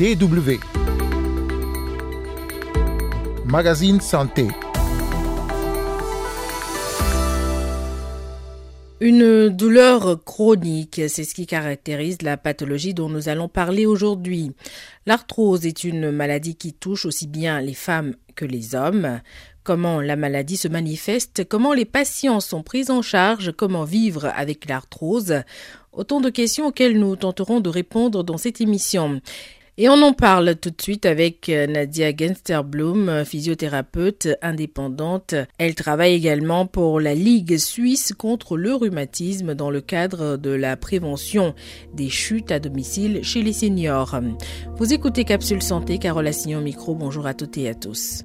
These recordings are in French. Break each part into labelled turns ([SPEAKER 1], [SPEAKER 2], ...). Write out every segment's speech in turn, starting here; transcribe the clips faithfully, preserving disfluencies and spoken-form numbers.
[SPEAKER 1] D W. Magazine Santé.
[SPEAKER 2] Une douleur chronique, c'est ce qui caractérise la pathologie dont nous allons parler aujourd'hui. L'arthrose est une maladie qui touche aussi bien les femmes que les hommes. Comment la maladie se manifeste, comment les patients sont pris en charge, comment vivre avec l'arthrose. Autant de questions auxquelles nous tenterons de répondre dans cette émission. Et on en parle tout de suite avec Nadia Gensterblum, physiothérapeute indépendante. Elle travaille également pour la Ligue suisse contre le rhumatisme dans le cadre de la prévention des chutes à domicile chez les seniors. Vous écoutez Capsule Santé, Carole Assignon au micro. Bonjour à toutes et à tous.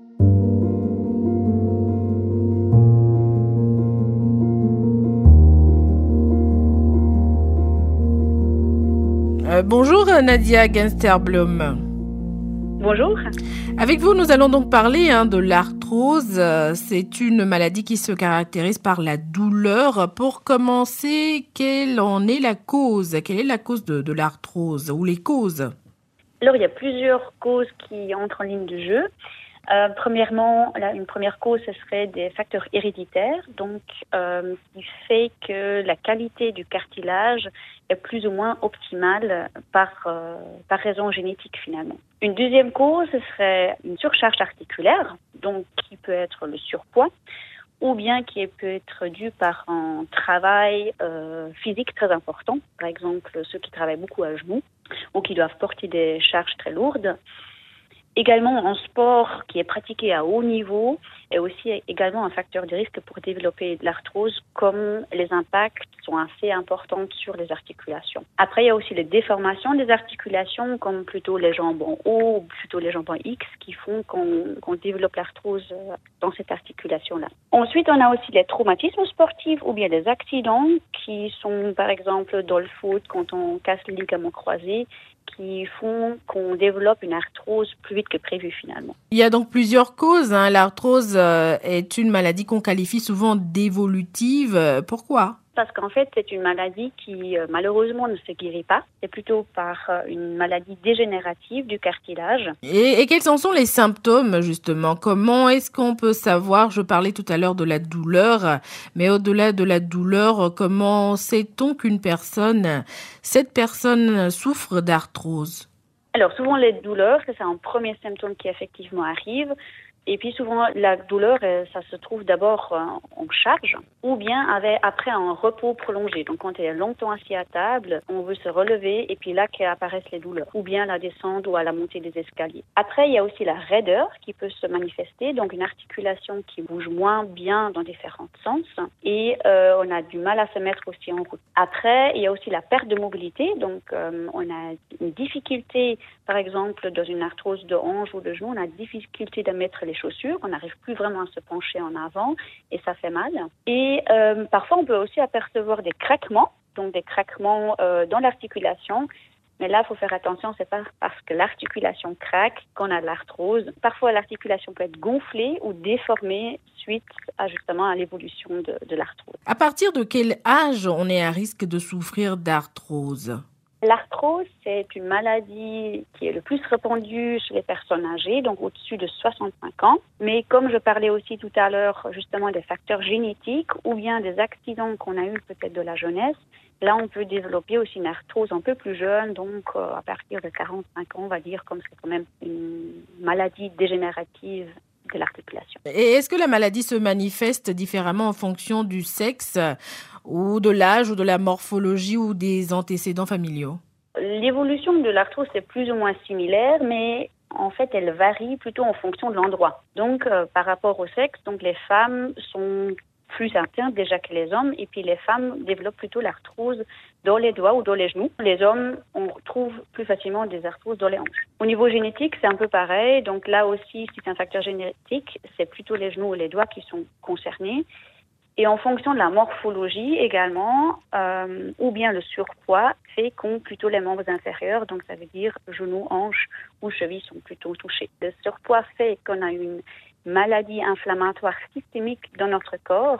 [SPEAKER 2] Euh, bonjour Nadia Gensterblum.
[SPEAKER 3] Bonjour.
[SPEAKER 2] Avec vous, nous allons donc parler hein, de l'arthrose. C'est une maladie qui se caractérise par la douleur. Pour commencer, quelle en est la cause? Quelle est la cause de, de l'arthrose ou les causes?
[SPEAKER 3] Alors, il y a plusieurs causes qui entrent en ligne de jeu. Euh, premièrement, là, une première cause, ce serait des facteurs héréditaires, donc euh, qui fait que la qualité du cartilage est plus ou moins optimale par, euh, par raison génétique finalement. Une deuxième cause, ce serait une surcharge articulaire, donc qui peut être le surpoids, ou bien qui peut être due par un travail euh, physique très important, par exemple ceux qui travaillent beaucoup à genoux ou qui doivent porter des charges très lourdes. Également, un sport qui est pratiqué à haut niveau est aussi également un facteur de risque pour développer de l'arthrose, comme les impacts sont assez importants sur les articulations. Après, il y a aussi les déformations des articulations, comme plutôt les jambes en haut ou plutôt les jambes en X, qui font qu'on, qu'on développe l'arthrose dans cette articulation-là. Ensuite, on a aussi les traumatismes sportifs ou bien les accidents qui sont, par exemple, dans le foot, quand on casse le ligament croisé, qui font qu'on développe une arthrose plus vite que prévu finalement.
[SPEAKER 2] Il y a donc plusieurs causes. Hein. L'arthrose euh, est une maladie qu'on qualifie souvent d'évolutive. Pourquoi ?
[SPEAKER 3] Parce qu'en fait, c'est une maladie qui, euh, malheureusement, ne se guérit pas. C'est plutôt par euh, une maladie dégénérative du cartilage.
[SPEAKER 2] Et, et quels en sont les symptômes, justement ? Comment est-ce qu'on peut savoir ? Je parlais tout à l'heure de la douleur, mais au-delà de la douleur, comment sait-on qu'une personne, cette personne souffre d'arthrose ?
[SPEAKER 3] Alors, souvent, les douleurs, c'est un premier symptôme qui effectivement arrive. Et puis souvent, la douleur, ça se trouve d'abord en charge ou bien avec, après un repos prolongé. Donc, quand on est longtemps assis à table, on veut se relever et puis là qu'apparaissent les douleurs. Ou bien la descente ou à la montée des escaliers. Après, il y a aussi la raideur qui peut se manifester, donc une articulation qui bouge moins bien dans différents sens. Et euh, on a du mal à se mettre aussi en route. Après, il y a aussi la perte de mobilité. Donc, euh, on a une difficulté, par exemple, dans une arthrose de hanche ou de genou, on a difficulté de mettre les chaussures, on n'arrive plus vraiment à se pencher en avant et ça fait mal. Et euh, parfois, on peut aussi apercevoir des craquements, donc des craquements euh, dans l'articulation. Mais là, il faut faire attention, c'est pas parce que l'articulation craque qu'on a de l'arthrose. Parfois, l'articulation peut être gonflée ou déformée suite à justement à l'évolution de, de l'arthrose.
[SPEAKER 2] À partir de quel âge on est à risque de souffrir d'arthrose ?
[SPEAKER 3] L'arthrose, c'est une maladie qui est le plus répandue chez les personnes âgées, donc au-dessus de soixante-cinq ans. Mais comme je parlais aussi tout à l'heure justement des facteurs génétiques ou bien des accidents qu'on a eus peut-être de la jeunesse, là on peut développer aussi une arthrose un peu plus jeune, donc euh, à partir de quarante-cinq ans, on va dire, comme c'est quand même une maladie dégénérative de l'articulation.
[SPEAKER 2] Et est-ce que la maladie se manifeste différemment en fonction du sexe ou de l'âge ou de la morphologie ou des antécédents familiaux ?
[SPEAKER 3] L'évolution de l'arthrose est plus ou moins similaire, mais en fait, elle varie plutôt en fonction de l'endroit. Donc, euh, par rapport au sexe, donc les femmes sont plus atteintes déjà que les hommes, et puis les femmes développent plutôt l'arthrose dans les doigts ou dans les genoux. Les hommes, on retrouve plus facilement des arthroses dans les hanches. Au niveau génétique, c'est un peu pareil. Donc là aussi, si c'est un facteur génétique, c'est plutôt les genoux ou les doigts qui sont concernés. Et en fonction de la morphologie également, euh, ou bien le surpoids, fait qu'ont plutôt les membres inférieurs, donc ça veut dire genoux, hanches ou chevilles sont plutôt touchés. Le surpoids fait qu'on a une maladie inflammatoire systémique dans notre corps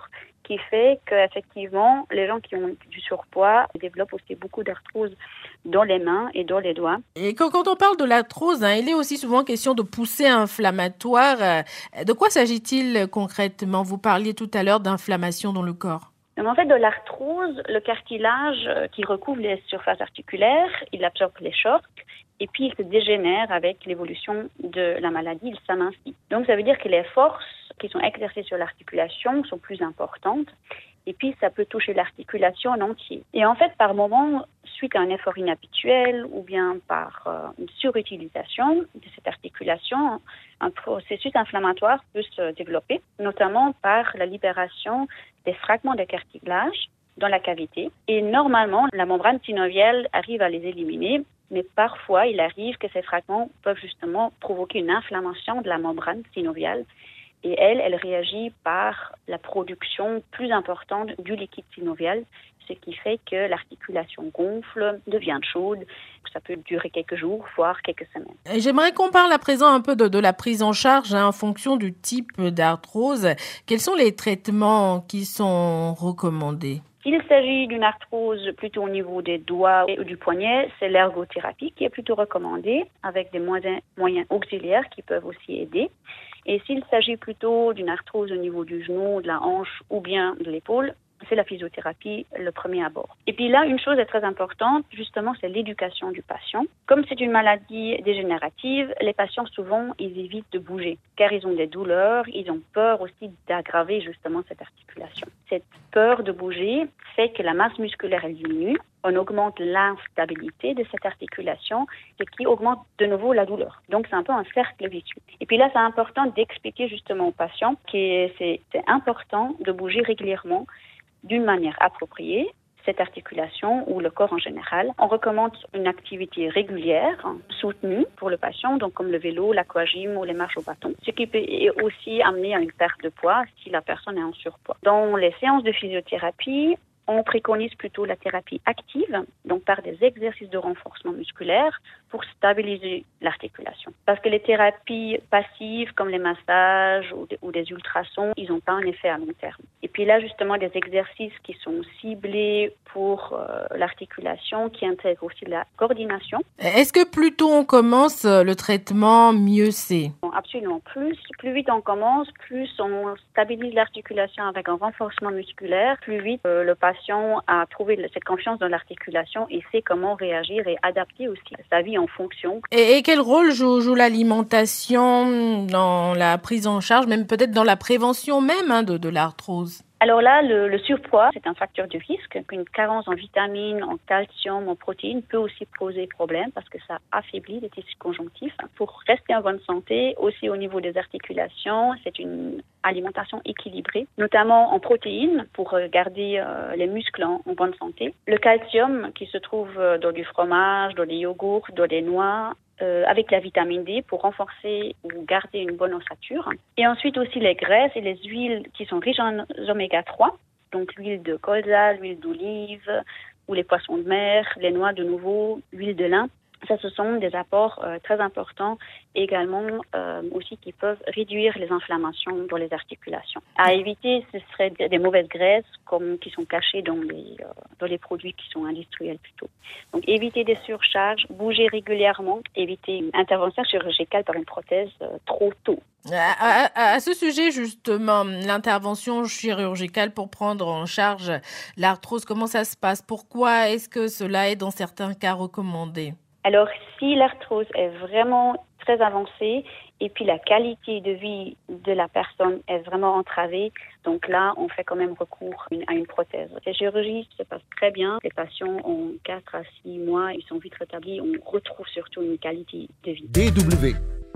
[SPEAKER 3] qui fait qu'effectivement, les gens qui ont du surpoids développent aussi beaucoup d'arthrose dans les mains et dans les doigts.
[SPEAKER 2] Et quand, quand on parle de l'arthrose, hein, il est aussi souvent question de poussée inflammatoire. De quoi s'agit-il concrètement? Vous parliez tout à l'heure d'inflammation dans le corps.
[SPEAKER 3] En fait, de l'arthrose, le cartilage qui recouvre les surfaces articulaires, il absorbe les chocs et puis il se dégénère avec l'évolution de la maladie, il s'amincit. Donc ça veut dire que les forces qui sont exercées sur l'articulation sont plus importantes et puis ça peut toucher l'articulation en entier. Et en fait, par moment, suite à un effort inhabituel ou bien par euh, une surutilisation de cette articulation, un processus inflammatoire peut se développer, notamment par la libération des fragments de cartilage dans la cavité. Et normalement, la membrane synoviale arrive à les éliminer, mais parfois, il arrive que ces fragments peuvent justement provoquer une inflammation de la membrane synoviale. Et elle, elle réagit par la production plus importante du liquide synovial, ce qui fait que l'articulation gonfle, devient chaude. Ça peut durer quelques jours, voire quelques semaines.
[SPEAKER 2] Et j'aimerais qu'on parle à présent un peu de, de la prise en charge hein, en fonction du type d'arthrose. Quels sont les traitements qui sont recommandés?
[SPEAKER 3] S'il s'agit d'une arthrose plutôt au niveau des doigts ou du poignet, c'est l'ergothérapie qui est plutôt recommandée avec des moyens, moyens auxiliaires qui peuvent aussi aider. Et s'il s'agit plutôt d'une arthrose au niveau du genou, de la hanche ou bien de l'épaule, c'est la physiothérapie le premier abord. Et puis là, une chose est très importante, justement, c'est l'éducation du patient. Comme c'est une maladie dégénérative, les patients, souvent, ils évitent de bouger, car ils ont des douleurs, ils ont peur aussi d'aggraver justement cette articulation. Cette peur de bouger fait que la masse musculaire elle diminue, on augmente l'instabilité de cette articulation, ce qui augmente de nouveau la douleur. Donc, c'est un peu un cercle vicieux. Et puis là, c'est important d'expliquer justement aux patients que c'est, c'est important de bouger régulièrement d'une manière appropriée, cette articulation ou le corps en général. On recommande une activité régulière, soutenue pour le patient, donc comme le vélo, l'aquagym ou les marches au bâton, ce qui peut aussi amener à une perte de poids si la personne est en surpoids. Dans les séances de physiothérapie, on préconise plutôt la thérapie active, donc par des exercices de renforcement musculaire pour stabiliser l'articulation. Parce que les thérapies passives comme les massages ou des, ou des ultrasons, ils n'ont pas un effet à long terme. Et puis là, justement, des exercices qui sont ciblés pour euh, l'articulation, qui intègrent aussi la coordination.
[SPEAKER 2] Est-ce que plus tôt on commence le traitement, mieux c'est?
[SPEAKER 3] Bon, absolument. Plus, plus vite on commence, plus on stabilise l'articulation avec un renforcement musculaire, plus vite euh, le patient a trouvé cette confiance dans l'articulation et sait comment réagir et adapter aussi sa vie en fonction.
[SPEAKER 2] Et, et quel rôle joue, joue l'alimentation dans la prise en charge, même peut-être dans la prévention même hein, de, de l'arthrose?
[SPEAKER 3] Alors là, le, le surpoids, c'est un facteur de risque. Une carence en vitamines, en calcium, en protéines peut aussi poser problème parce que ça affaiblit les tissus conjonctifs. Pour rester en bonne santé, aussi au niveau des articulations, c'est une alimentation équilibrée, notamment en protéines pour garder euh, les muscles en, en bonne santé. Le calcium qui se trouve dans du fromage, dans des yogourts, dans des noix, Euh, avec la vitamine D pour renforcer ou garder une bonne ossature. Et ensuite aussi les graisses et les huiles qui sont riches en oméga trois, donc l'huile de colza, l'huile d'olive ou les poissons de mer, les noix de nouveau, l'huile de lin. Ça, ce sont des apports euh, très importants également euh, aussi qui peuvent réduire les inflammations dans les articulations. À éviter, ce serait des mauvaises graisses comme qui sont cachées dans les euh, dans les produits qui sont industriels plutôt. Donc éviter des surcharges, bouger régulièrement, éviter une intervention chirurgicale par une prothèse euh, trop tôt.
[SPEAKER 2] À, à, à ce sujet justement, l'intervention chirurgicale pour prendre en charge l'arthrose, comment ça se passe? Pourquoi est-ce que cela est dans certains cas recommandé?
[SPEAKER 3] Alors, si l'arthrose est vraiment très avancée et puis la qualité de vie de la personne est vraiment entravée, donc là, on fait quand même recours à une prothèse. Les chirurgies se passent très bien. Les patients ont quatre à six mois, ils sont vite rétablis. On retrouve surtout une qualité de vie.
[SPEAKER 1] D W.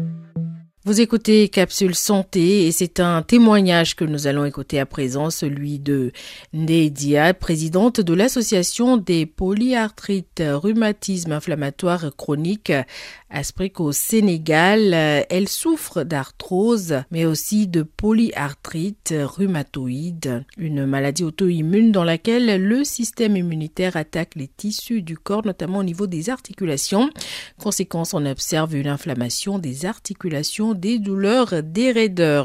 [SPEAKER 2] Vous écoutez Capsule Santé et c'est un témoignage que nous allons écouter à présent, celui de Nedia, présidente de l'association des polyarthrites rhumatisme inflammatoire chronique Aspric au Sénégal. Elle souffre d'arthrose mais aussi de polyarthrite rhumatoïde, une maladie auto-immune dans laquelle le système immunitaire attaque les tissus du corps, notamment au niveau des articulations. Conséquence, on observe une inflammation des articulations, des douleurs, des raideurs.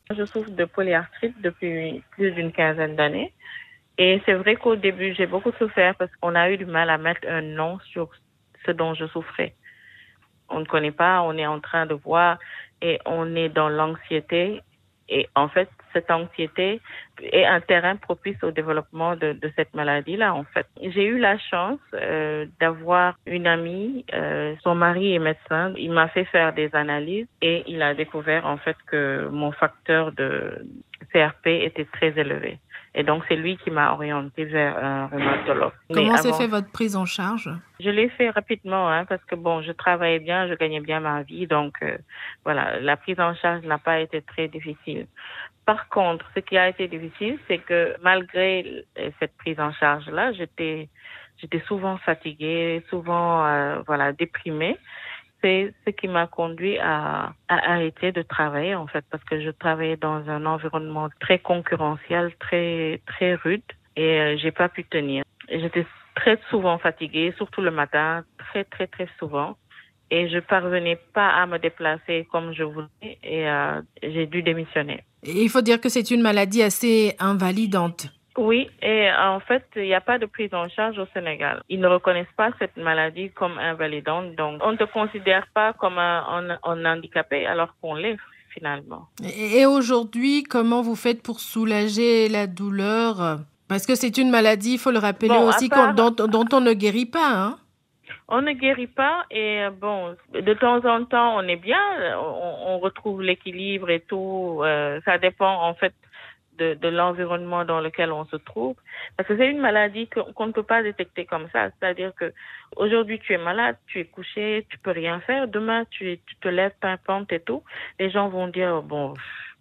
[SPEAKER 4] Je souffre de polyarthrite depuis plus d'une quinzaine d'années. Et c'est vrai qu'au début, j'ai beaucoup souffert parce qu'on a eu du mal à mettre un nom sur ce dont je souffrais. On ne connaît pas, on est en train de voir et on est dans l'anxiété. Et en fait, cette anxiété est un terrain propice au développement de, de cette maladie-là, en fait. J'ai eu la chance euh, d'avoir une amie, euh, son mari est médecin. Il m'a fait faire des analyses et il a découvert, en fait, que mon facteur de C R P était très élevé. Et donc, c'est lui qui m'a orientée vers un rhumatologue.
[SPEAKER 2] Comment s'est fait votre prise en charge?
[SPEAKER 4] Je l'ai fait rapidement, hein, parce que bon, je travaillais bien, je gagnais bien ma vie, donc euh, voilà, la prise en charge n'a pas été très difficile. Par contre, ce qui a été difficile, c'est que malgré cette prise en charge-là, j'étais, j'étais souvent fatiguée, souvent, euh, voilà, déprimée. C'est ce qui m'a conduit à, à arrêter de travailler, en fait, parce que je travaillais dans un environnement très concurrentiel, très, très rude, et euh, j'ai pas pu tenir. J'étais très souvent fatiguée, surtout le matin, très, très, très souvent. Et je parvenais pas à me déplacer comme je voulais, et euh, j'ai dû démissionner.
[SPEAKER 2] Et il faut dire que c'est une maladie assez invalidante.
[SPEAKER 4] Oui, et en fait, il n'y a pas de prise en charge au Sénégal. Ils ne reconnaissent pas cette maladie comme invalidante, donc on ne te considère pas comme un, un, un handicapé alors qu'on l'est finalement.
[SPEAKER 2] Et aujourd'hui, comment vous faites pour soulager la douleur? Parce que c'est une maladie, il faut le rappeler bon, aussi, part, dont, dont on ne guérit pas, hein?
[SPEAKER 4] On ne guérit pas et bon, de temps en temps, on est bien, on, on retrouve l'équilibre et tout. Euh, ça dépend en fait de, de l'environnement dans lequel on se trouve. Parce que c'est une maladie que, qu'on ne peut pas détecter comme ça. C'est-à-dire que aujourd'hui tu es malade, tu es couché, tu peux rien faire. Demain tu, tu te lèves, pimpante et tout. Les gens vont dire bon,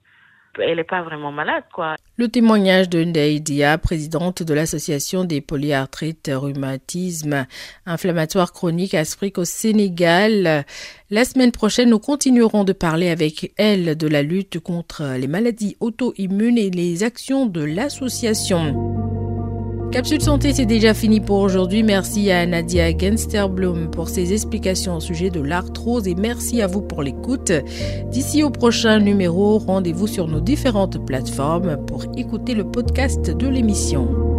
[SPEAKER 4] elle n'est pas vraiment malade, quoi.
[SPEAKER 2] Le témoignage de Ndeye Dia, présidente de l'association des polyarthrites rhumatisme inflammatoire chronique Aspric au Sénégal. La semaine prochaine, nous continuerons de parler avec elle de la lutte contre les maladies auto-immunes et les actions de l'association. Capsule Santé, c'est déjà fini pour aujourd'hui. Merci à Nadia Gensterblum pour ses explications au sujet de l'arthrose et merci à vous pour l'écoute. D'ici au prochain numéro, rendez-vous sur nos différentes plateformes pour écouter le podcast de l'émission.